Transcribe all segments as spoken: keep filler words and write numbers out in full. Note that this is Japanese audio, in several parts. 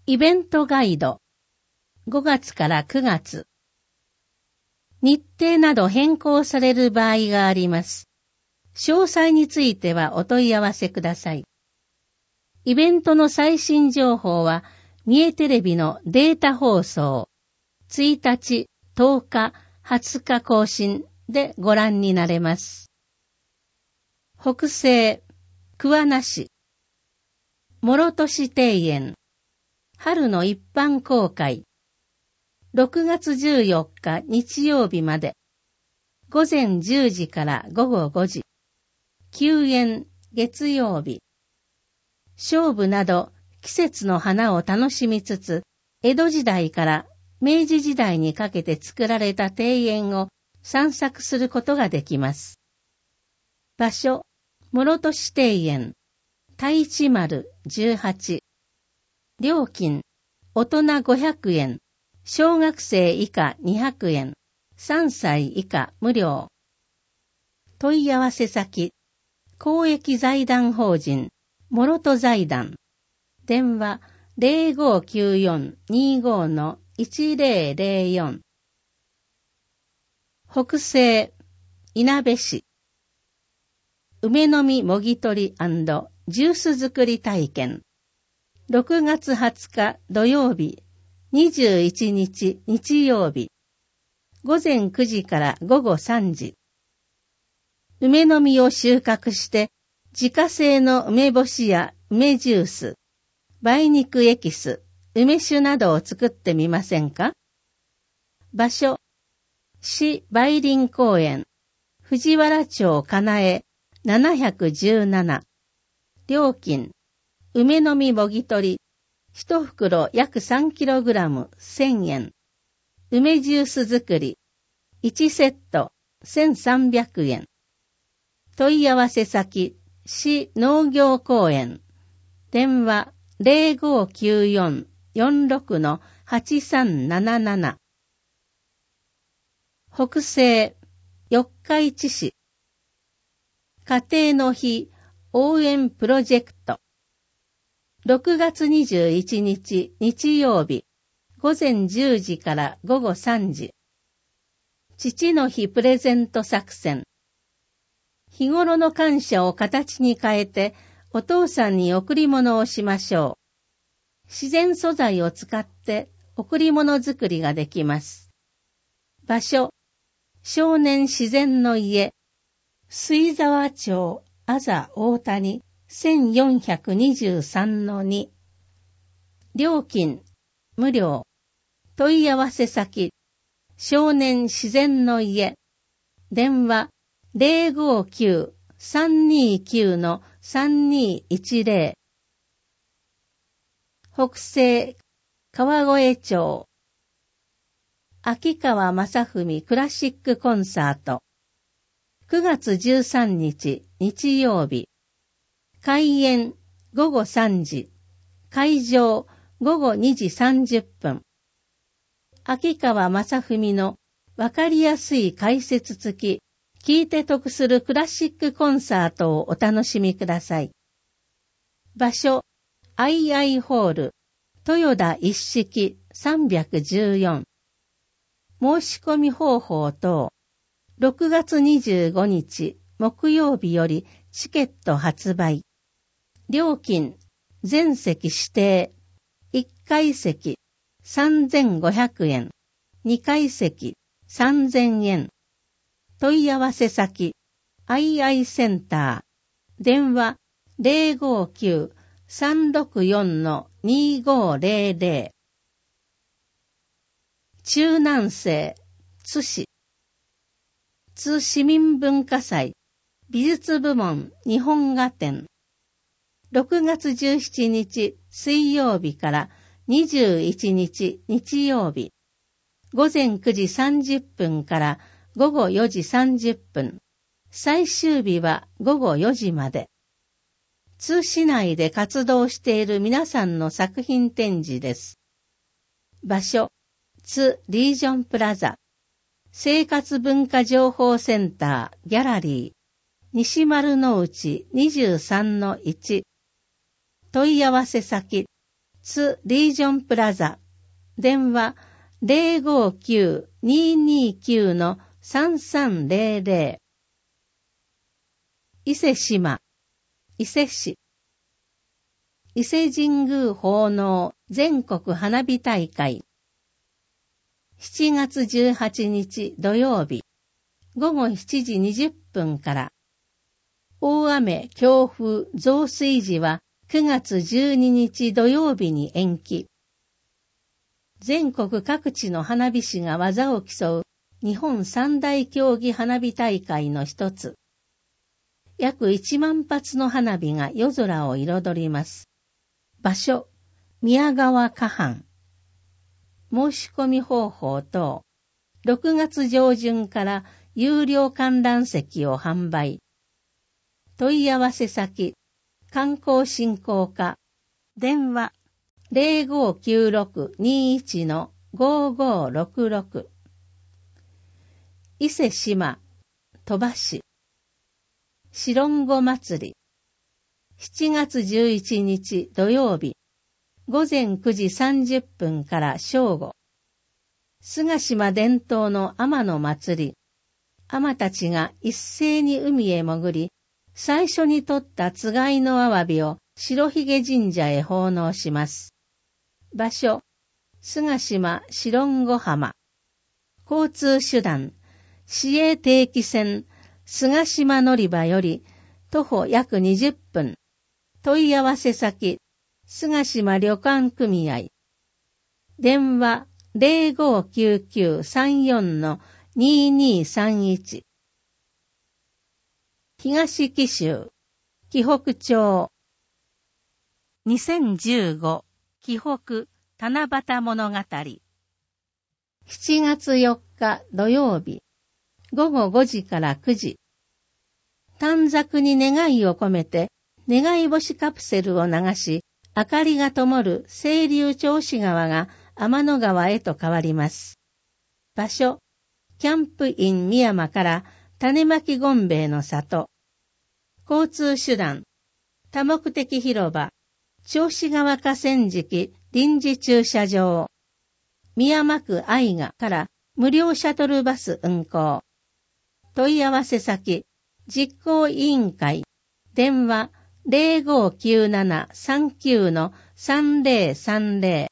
イベントガイド。ごがつからくがつ。日程など変更される場合があります。詳細についてはお問い合わせください。イベントの最新情報は、三重テレビのデータ放送、いちにち、とおか、はつか更新でご覧になれます。北西、桑名市、諸年庭園、春の一般公開、ろくがつじゅうよっか日曜日まで、ごぜんじゅうじからごごごじ、休園月曜日、菖蒲など季節の花を楽しみつつ、江戸時代から明治時代にかけて作られた庭園を散策することができます。場所、諸年庭園、太一丸じゅうはち。料金、大人ごひゃくえん、小学生以下にひゃくえん、さんさい以下無料。問い合わせ先、公益財団法人、諸戸財団。電話 ゼロごきゅうよん にご のいちぜろぜろよん。北西、いなべ市。梅の実もぎ取り&ジュース作り体験。ろくがつはつか土曜日、にじゅういちにち日曜日。ごぜんくじからごごさんじ。梅の実を収穫して、自家製の梅干しや梅ジュース、梅肉エキス、梅酒などを作ってみませんか？場所、市梅林公園、藤原町かなえななひゃくじゅうなな。料金、梅の実もぎ取り、一袋約 さんキログラム せんえん。梅ジュース作り、いちセットせんさんびゃくえん。問い合わせ先、市農業公園。電話 ゼロごきゅうよん よんろく のはちさんなななな。北西、四日市市。家庭の日応援プロジェクト。ろくがつにじゅういちにち日曜日、ごぜんじゅうじからごごさんじ。父の日プレゼント作戦。日頃の感謝を形に変えて、お父さんに贈り物をしましょう。自然素材を使って贈り物作りができます。場所、少年自然の家、水沢町あざ大谷せんよんひゃくにじゅうさんのに。料金、無料。問い合わせ先、少年自然の家。電話、ゼロごきゅう さんにきゅう のさんにいちぜろ。北西、川越町。秋川正文クラシックコンサート。くがつじゅうさんにち日曜日。開演ごごさんじ。会場ごごにじさんじゅっぷん。秋川正文のわかりやすい解説付き、聞いて得するクラシックコンサートをお楽しみください。場所、アイアイホール、豊田一式さんびゃくじゅうよん。申し込み方法等、ろくがつにじゅうごにち木曜日よりチケット発売。料金、全席指定、いっかい席さんぜんごひゃくえん、にかい席さんぜんえん。問い合わせ先、アイアイ センター。電話 ゼロごきゅう さんろくよん のにごぜろぜろ。中南西、津市。津市民文化祭、美術部門日本画展。ろくがつじゅうしちにち水曜日からにじゅういちにち日曜日。ごぜんくじさんじゅっぷんからごごよじさんじゅっぷん。最終日はごごよじまで。津市内で活動している皆さんの作品展示です。場所、津リージョンプラザ。生活文化情報センターギャラリー。西丸の内にじゅうさんのいち。問い合わせ先、 津リージョンプラザ。電話 ゼロごきゅう にーにーきゅう のさんさんゼロゼロ。伊勢志摩、伊勢市。伊勢神宮奉納全国花火大会。しちがつじゅうはちにち土曜日、ごごしちじにじゅっぷんから。大雨、強風、増水時はくがつじゅうににち土曜日に延期。全国各地の花火師が技を競う日本三大競技花火大会の一つ。約いちまんぱつの花火が夜空を彩ります。場所、宮川河畔。申し込み方法等、ろくがつ上旬から有料観覧席を販売。問い合わせ先、観光振興課、電話ゼロごきゅうろく にーいち のごーごーろくろく。伊勢志摩、鳥羽市。白んご祭り。しちがつじゅういちにち土曜日、ごぜんくじさんじゅっぷんから正午。菅島伝統の海の祭り。海たちが一斉に海へ潜り、最初に取ったつがいのアワビを白髭神社へ奉納します。場所、菅島白んご浜。交通手段、市営定期線、菅島乗り場より徒歩約にじゅっぷん。問い合わせ先、菅島旅館組合。電話ゼロごきゅうきゅう さんよん のにーにーさんいち。東紀州、紀北町。にせんじゅうご紀北七夕物語。しちがつよっか土曜日、ごごごじからくじ。短冊に願いを込めて、願い星カプセルを流し、明かりが灯る清流銚子川が天の川へと変わります。場所、キャンプイン宮山から種まきゴンベイの里。交通手段、多目的広場、銚子川河川敷臨時駐車場。宮山区愛賀から無料シャトルバス運行。問い合わせ先、実行委員会、電話ゼロごきゅうなな さんきゅう のさんぜろさんぜろ。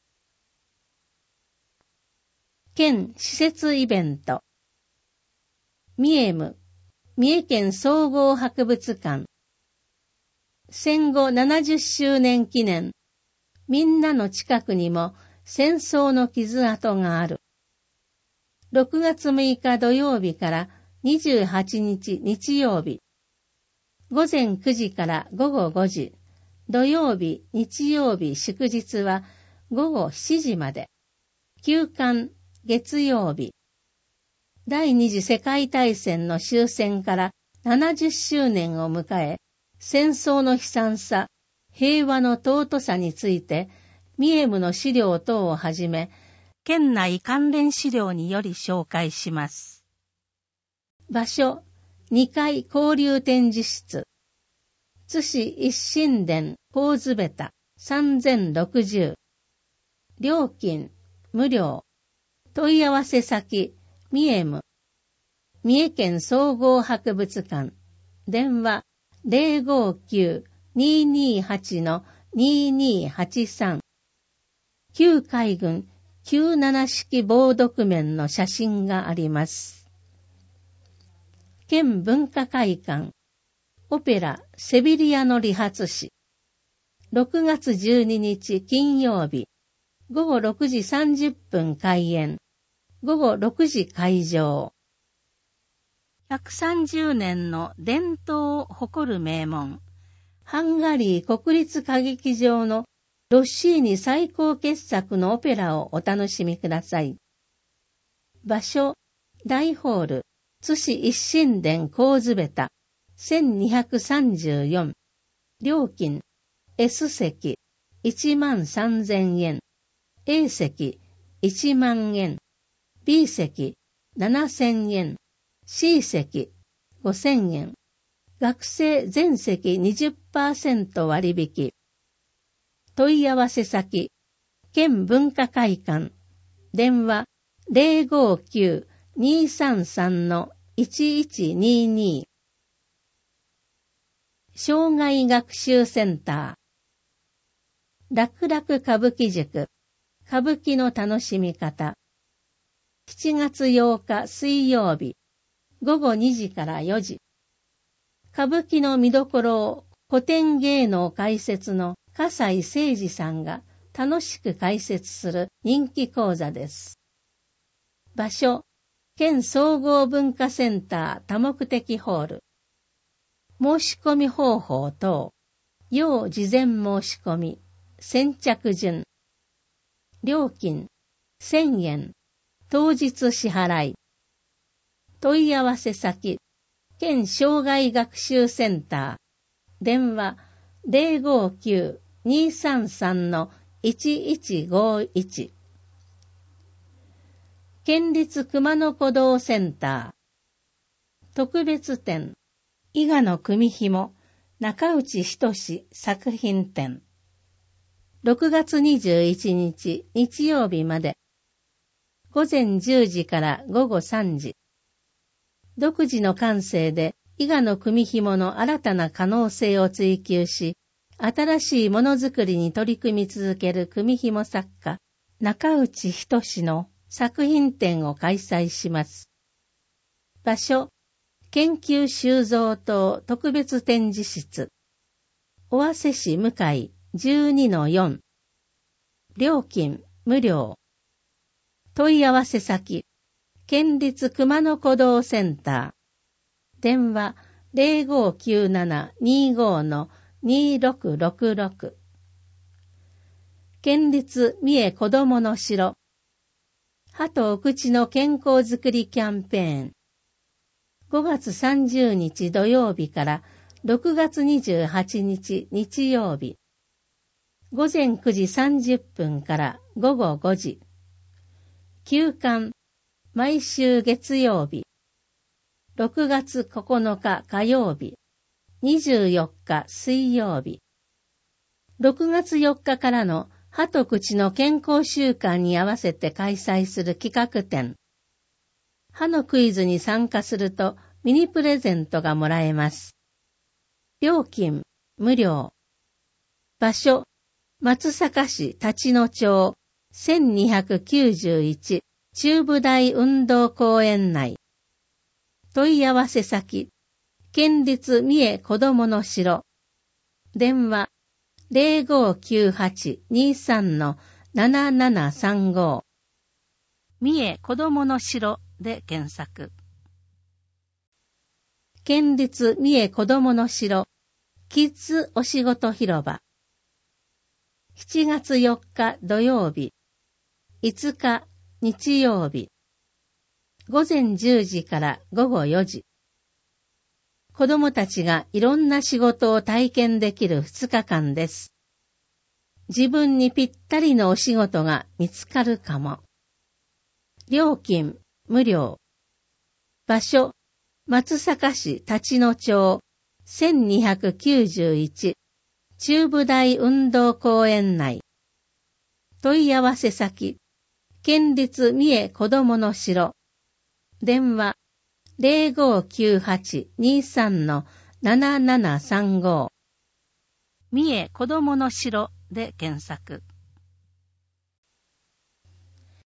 県施設イベント。三重ム、三重県総合博物館。戦後ななじゅっしゅうねん記念。みんなの近くにも戦争の傷跡がある。ろくがつむいか土曜日からにじゅうはちにち日曜日。ごぜんくじからごごごじ。土曜日、日曜日、祝日はごごしちじまで。休館、月曜日。第二次世界大戦の終戦からななじゅっしゅうねんを迎え、戦争の悲惨さ、平和の尊さについて、三重ムの資料等をはじめ、県内関連資料により紹介します。場所、にかい交流展示室。津市一神殿、神津ベタ、さんぜんろくじゅう。料金、無料。問い合わせ先、三重ム。三重県総合博物館。電話、ゼロごきゅう にーにーはち のにーにーはちさん。旧海軍きゅうじゅうななしき防毒面の写真があります。県文化会館。オペラセビリアの理髪師。ろくがつじゅうににち金曜日。ごごろくじさんじゅっぷん開演。ごごろくじ会場。ひゃくさんじゅうねんの伝統を誇る名門。ハンガリー国立歌劇場のロッシーニ最高傑作のオペラをお楽しみください。場所、大ホール、津市一神殿神津ベタ、せんにひゃくさんじゅうよん。料金、S 席、いちまんさんぜんえん。A 席、いちまんえん。B 席、ななせんえん。C 席、ごせんえん。学生全席 にじゅっパーセント 割引。 問い合わせ先、県文化会館、電話 ゼロごーきゅう にーさんさん いちいちにーにー。障害学習センター。楽々歌舞伎塾、歌舞伎の楽しみ方。しちがつようか水曜日、ごごにじからよじ。歌舞伎の見どころを古典芸能解説の笠井誠二さんが楽しく解説する人気講座です。場所、県総合文化センター多目的ホール。申し込み方法等、要事前申し込み、先着順。料金、せんえん、当日支払い。問い合わせ先、県障害学習センター、電話 ゼロごーきゅう にーさんさん いちいちごいち。県立熊野古道センター、特別展、伊賀の組紐、中内仁作品展。ろくがつにじゅういちにち日曜日まで。ごぜんじゅうじからごごさんじ。独自の感性で伊賀の組紐の新たな可能性を追求し、新しいものづくりに取り組み続ける組紐作家、中内仁の作品展を開催します。場所、研究収蔵棟特別展示室。尾鷲市向井 じゅうにのよん。料金、無料。問い合わせ先、県立熊野古道センター。電話 ゼロごーきゅうなな にーごー にーろくろくろく。県立三重子どもの城。歯とお口の健康づくりキャンペーン。ごがつさんじゅうにち土曜日からろくがつにじゅうはちにち日曜日。ごぜんくじさんじゅっぷんからごごごじ。休館、毎週月曜日。ろくがつここのか火曜日。にじゅうよっか水曜日。ろくがつよっかからの歯と口の健康週間に合わせて開催する企画展。歯のクイズに参加するとミニプレゼントがもらえます。料金、無料。場所、松阪市立野町せんにひゃくきゅうじゅういち中部大運動公園内。問い合わせ先、県立三重子どもの城。電話ゼロごーきゅうはち にーさん ななななさんご。三重子どもの城で検索。県立三重子どもの城キッズお仕事広場。しちがつよっか土曜日、いつか日曜日。ごぜんじゅうじからごごよじ。子どもたちがいろんな仕事を体験できるふつかかんです。自分にぴったりのお仕事が見つかるかも。料金、無料。場所、松阪市立野町せんにひゃくきゅうじゅういち中部大運動公園内。問い合わせ先、県立三重子どもの城。電話ゼロごーきゅうはち にーさん ななななさんご。三重子どもの城で検索。